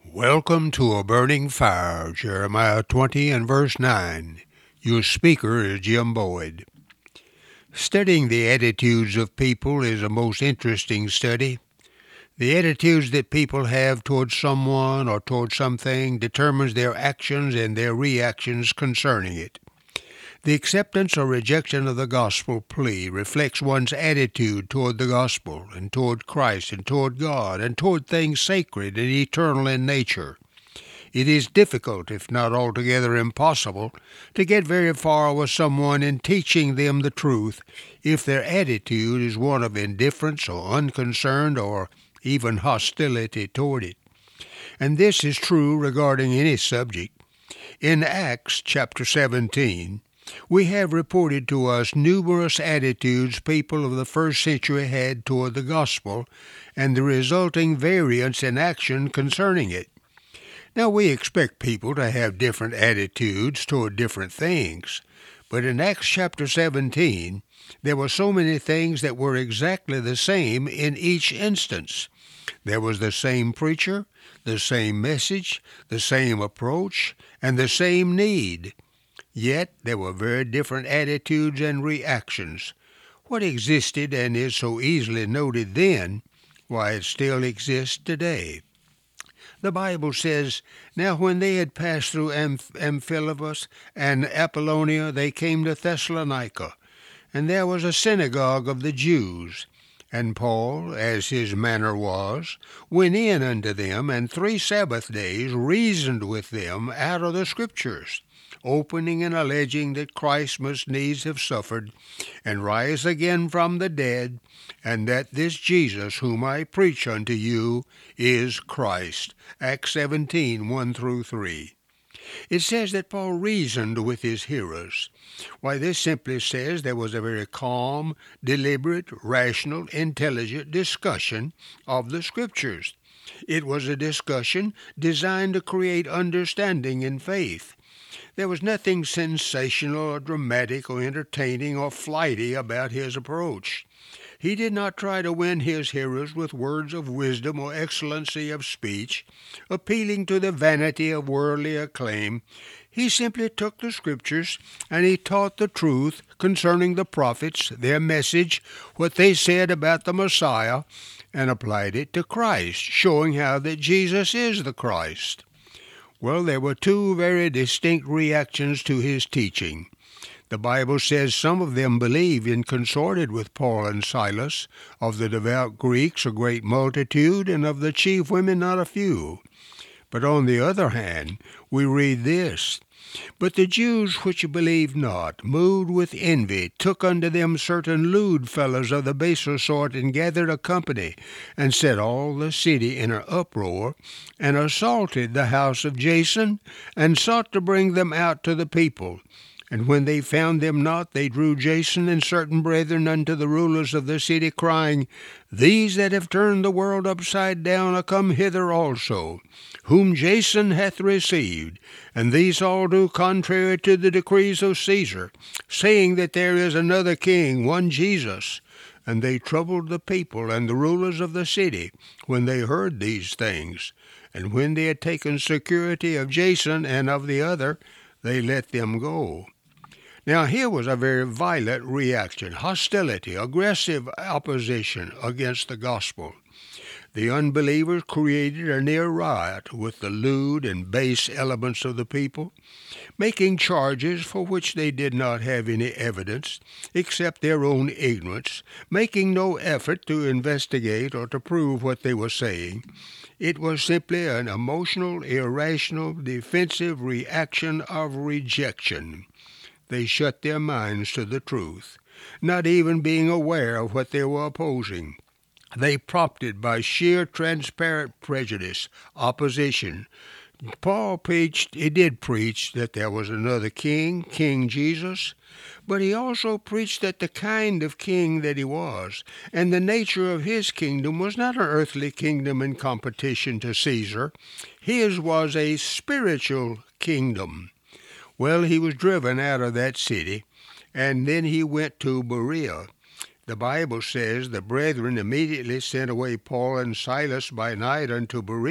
Welcome to a burning fire, Jeremiah 20 and verse 9. Your speaker is Jim Boyd. Studying the attitudes of people is a most interesting study. The attitudes that people have towards someone or towards something determines their actions and their reactions concerning it. The acceptance or rejection of the gospel plea reflects one's attitude toward the gospel and toward Christ and toward God and toward things sacred and eternal in nature. It is difficult, if not altogether impossible, to get very far with someone in teaching them the truth if their attitude is one of indifference or unconcerned or even hostility toward it. And this is true regarding any subject. In Acts chapter 17, we have reported to us numerous attitudes people of the first century had toward the gospel and the resulting variance in action concerning it. Now, we expect people to have different attitudes toward different things, but in Acts chapter 17, there were so many things that were exactly the same in each instance. There was the same preacher, the same message, the same approach, and the same need. Yet there were very different attitudes and reactions. What existed and is so easily noted then, why it still exists today. The Bible says, Now when they had passed through Amphipolis and Apollonia, they came to Thessalonica, and there was a synagogue of the Jews. And Paul, as his manner was, went in unto them, and 3 Sabbath days reasoned with them out of the Scriptures, opening and alleging that Christ must needs have suffered, and rise again from the dead, and that this Jesus whom I preach unto you is Christ. Acts 17, 1 through 3. It says that Paul reasoned with his hearers. Why, this simply says there was a very calm, deliberate, rational, intelligent discussion of the Scriptures. It was a discussion designed to create understanding and faith. There was nothing sensational or dramatic or entertaining or flighty about his approach. He did not try to win his hearers with words of wisdom or excellency of speech, appealing to the vanity of worldly acclaim. He simply took the Scriptures and he taught the truth concerning the prophets, their message, what they said about the Messiah, and applied it to Christ, showing how that Jesus is the Christ. Well, there were 2 very distinct reactions to his teaching. The Bible says some of them believed and consorted with Paul and Silas, of the devout Greeks a great multitude, and of the chief women not a few. But on the other hand, we read this, But the Jews which believed not, moved with envy, took unto them certain lewd fellows of the baser sort, and gathered a company, and set all the city in an uproar, and assaulted the house of Jason, and sought to bring them out to the people. And when they found them not, they drew Jason and certain brethren unto the rulers of the city, crying, These that have turned the world upside down are come hither also, whom Jason hath received, and these all do contrary to the decrees of Caesar, saying that there is another king, one Jesus. And they troubled the people and the rulers of the city when they heard these things. And when they had taken security of Jason and of the other, they let them go. Now here was a very violent reaction, hostility, aggressive opposition against the gospel. The unbelievers created a near riot with the lewd and base elements of the people, making charges for which they did not have any evidence except their own ignorance, making no effort to investigate or to prove what they were saying. It was simply an emotional, irrational, defensive reaction of rejection. They shut their minds to the truth, not even being aware of what they were opposing. They prompted by sheer transparent prejudice, opposition. Paul did preach that there was another king, King Jesus, but he also preached that the kind of king that he was, and the nature of his kingdom was not an earthly kingdom in competition to Caesar. His was a spiritual kingdom. Well, he was driven out of that city, and then he went to Berea. The Bible says the brethren immediately sent away Paul and Silas by night unto Berea,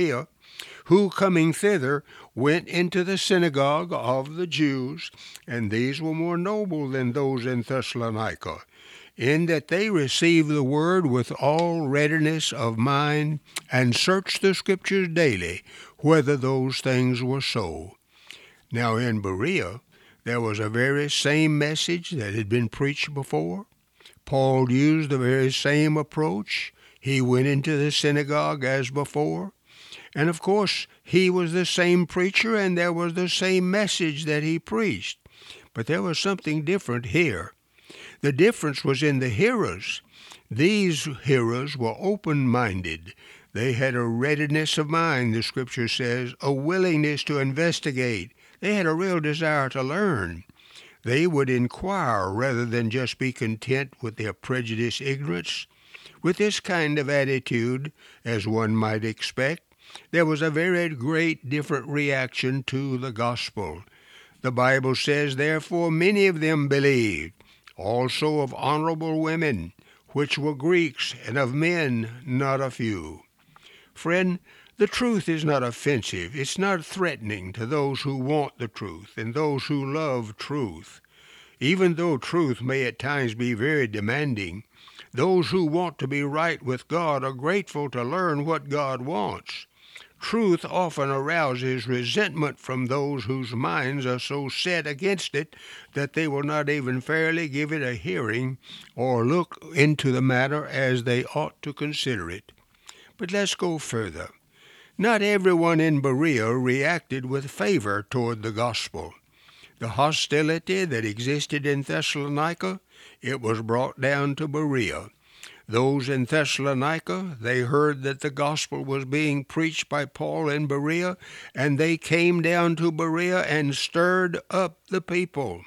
who coming thither went into the synagogue of the Jews, and these were more noble than those in Thessalonica, in that they received the word with all readiness of mind, and searched the Scriptures daily, whether those things were so. Now in Berea there was a very same message that had been preached before. Paul used the very same approach. He went into the synagogue as before. And of course, he was the same preacher, and there was the same message that he preached. But there was something different here. The difference was in the hearers. These hearers were open-minded. They had a readiness of mind, the Scripture says, a willingness to investigate. They had a real desire to learn. They would inquire rather than just be content with their prejudiced ignorance. With this kind of attitude, as one might expect, there was a very great different reaction to the gospel. The Bible says, therefore many of them believed, also of honorable women, which were Greeks, and of men not a few. Friend, the truth is not offensive. It's not threatening to those who want the truth and those who love truth. Even though truth may at times be very demanding, those who want to be right with God are grateful to learn what God wants. Truth often arouses resentment from those whose minds are so set against it that they will not even fairly give it a hearing or look into the matter as they ought to consider it. But let's go further. Not everyone in Berea reacted with favor toward the gospel. The hostility that existed in Thessalonica, it was brought down to Berea. Those in Thessalonica, they heard that the gospel was being preached by Paul in Berea, and they came down to Berea and stirred up the people.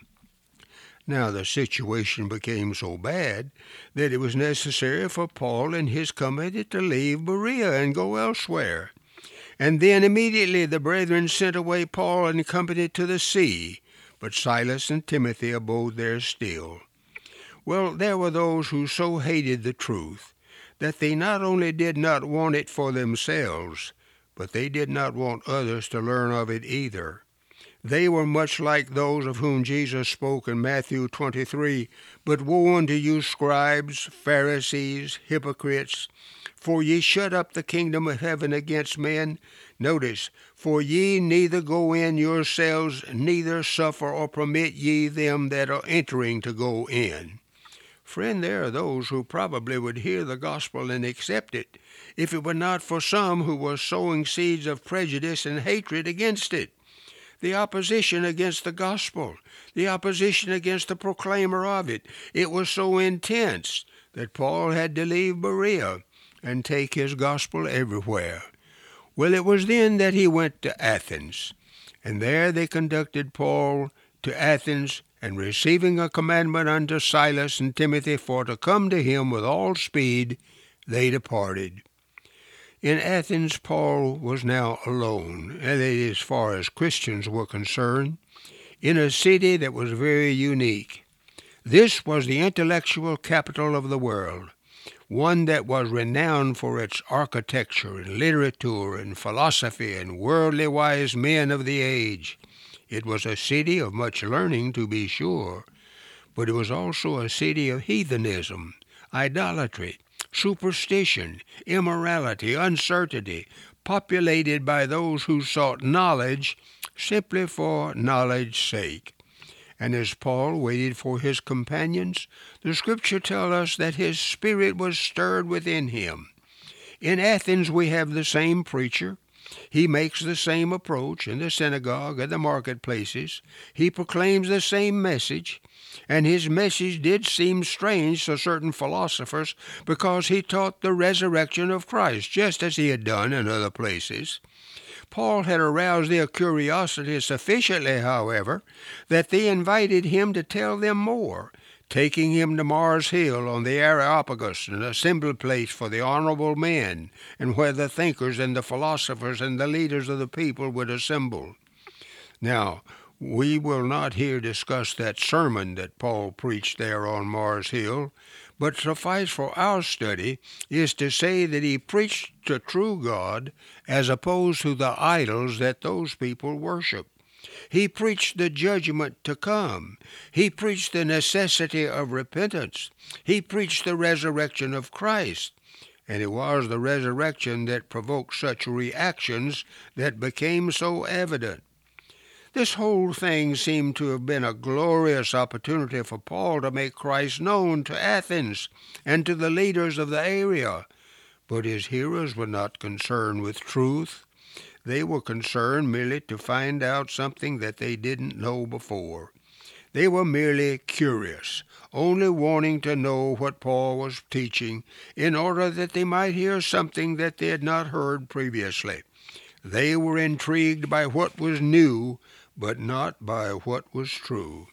Now the situation became so bad that it was necessary for Paul and his company to leave Berea and go elsewhere. And then immediately the brethren sent away Paul and company to the sea, but Silas and Timothy abode there still. Well, there were those who so hated the truth that they not only did not want it for themselves, but they did not want others to learn of it either. They were much like those of whom Jesus spoke in Matthew 23, "But woe unto you, scribes, Pharisees, hypocrites, for ye shut up the kingdom of heaven against men." Notice, "For ye neither go in yourselves, neither suffer or permit ye them that are entering to go in." Friend, there are those who probably would hear the gospel and accept it if it were not for some who were sowing seeds of prejudice and hatred against it. The opposition against the gospel, the opposition against the proclaimer of it, it was so intense that Paul had to leave Berea and take his gospel everywhere. Well, it was then that he went to Athens, and there they conducted Paul to Athens, and receiving a commandment unto Silas and Timothy for to come to him with all speed, they departed. In Athens, Paul was now alone, that is, as far as Christians were concerned, in a city that was very unique. This was the intellectual capital of the world, one that was renowned for its architecture and literature and philosophy and worldly wise men of the age. It was a city of much learning, to be sure, but it was also a city of heathenism, idolatry, superstition, immorality, uncertainty, populated by those who sought knowledge simply for knowledge's sake. And as Paul waited for his companions, the Scripture tells us that his spirit was stirred within him. In Athens we have the same preacher. He makes the same approach in the synagogue and the marketplaces. He proclaims the same message, and his message did seem strange to certain philosophers because he taught the resurrection of Christ, just as he had done in other places. Paul had aroused their curiosity sufficiently, however, that they invited him to tell them more, taking him to Mars Hill on the Areopagus, an assembly place for the honorable men, and where the thinkers and the philosophers and the leaders of the people would assemble. Now, we will not here discuss that sermon that Paul preached there on Mars Hill, but suffice for our study is to say that he preached the true God as opposed to the idols that those people worship. He preached the judgment to come. He preached the necessity of repentance. He preached the resurrection of Christ. And it was the resurrection that provoked such reactions that became so evident. This whole thing seemed to have been a glorious opportunity for Paul to make Christ known to Athens and to the leaders of the area. But his hearers were not concerned with truth. They were concerned merely to find out something that they didn't know before. They were merely curious, only wanting to know what Paul was teaching in order that they might hear something that they had not heard previously. They were intrigued by what was new, but not by what was true.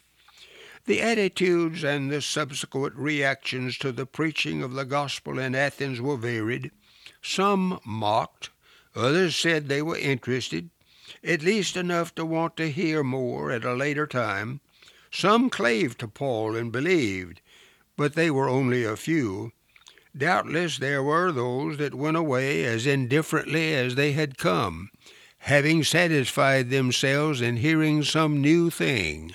The attitudes and the subsequent reactions to the preaching of the gospel in Athens were varied. Some mocked, others said they were interested, at least enough to want to hear more at a later time. Some clave to Paul and believed, but they were only a few. Doubtless there were those that went away as indifferently as they had come, having satisfied themselves in hearing some new thing.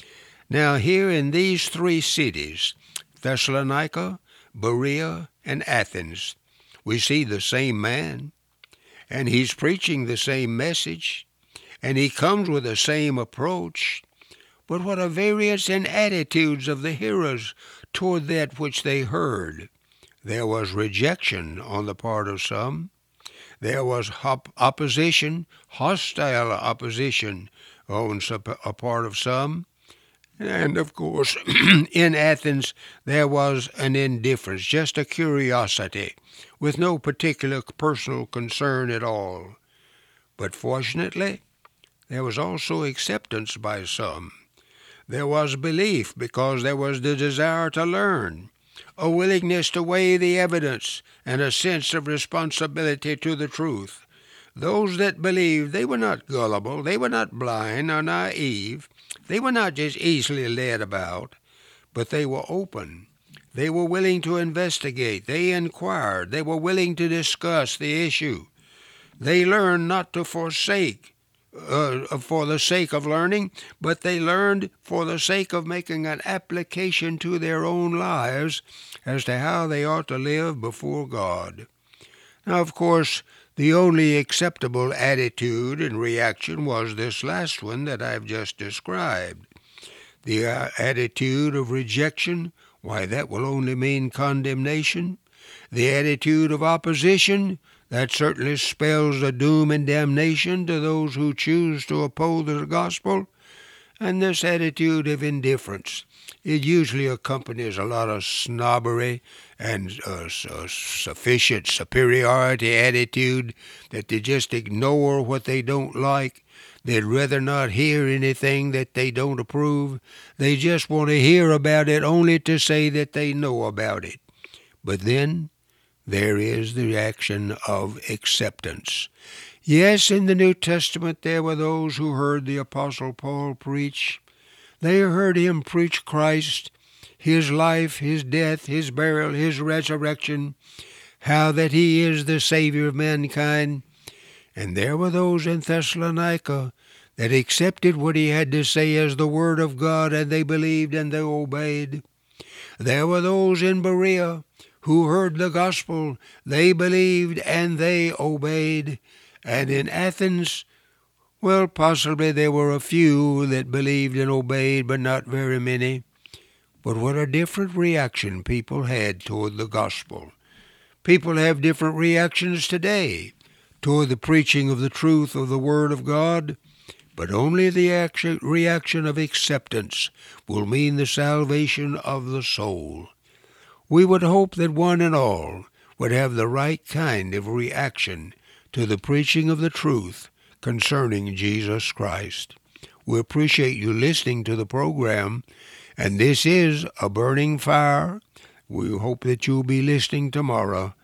Now here in these three cities, Thessalonica, Berea, and Athens, we see the same man, and he's preaching the same message, and he comes with the same approach. But what a variance in attitudes of the hearers toward that which they heard. There was rejection on the part of some. There was opposition, hostile opposition on a part of some. And, of course, in Athens there was an indifference, just a curiosity, with no particular personal concern at all. But fortunately, there was also acceptance by some. There was belief because there was the desire to learn, a willingness to weigh the evidence, and a sense of responsibility to the truth. Those that believed, they were not gullible, they were not blind or naive, they were not just easily led about, but they were open. They were willing to investigate, they inquired, they were willing to discuss the issue. They learned not to forsake for the sake of learning, but they learned for the sake of making an application to their own lives as to how they ought to live before God. Now, of course, the only acceptable attitude and reaction was this last one that I've just described. The attitude of rejection, why, that will only mean condemnation. The attitude of opposition, that certainly spells the doom and damnation to those who choose to oppose the gospel. And this attitude of indifference, it usually accompanies a lot of snobbery and sufficient superiority attitude that they just ignore what they don't like. They'd rather not hear anything that they don't approve. They just want to hear about it only to say that they know about it. But then there is the action of acceptance. Yes, in the New Testament there were those who heard the Apostle Paul preach. They heard him preach Christ, his life, his death, his burial, his resurrection, how that he is the Savior of mankind. And there were those in Thessalonica that accepted what he had to say as the Word of God, and they believed and they obeyed. There were those in Berea who heard the gospel, they believed and they obeyed. And in Athens, well, possibly there were a few that believed and obeyed, but not very many. But what a different reaction people had toward the gospel. People have different reactions today toward the preaching of the truth of the Word of God, but only the reaction of acceptance will mean the salvation of the soul. We would hope that one and all would have the right kind of reaction to the preaching of the truth concerning Jesus Christ. We appreciate you listening to the program, and this is A Burning Fire. We hope that you'll be listening tomorrow.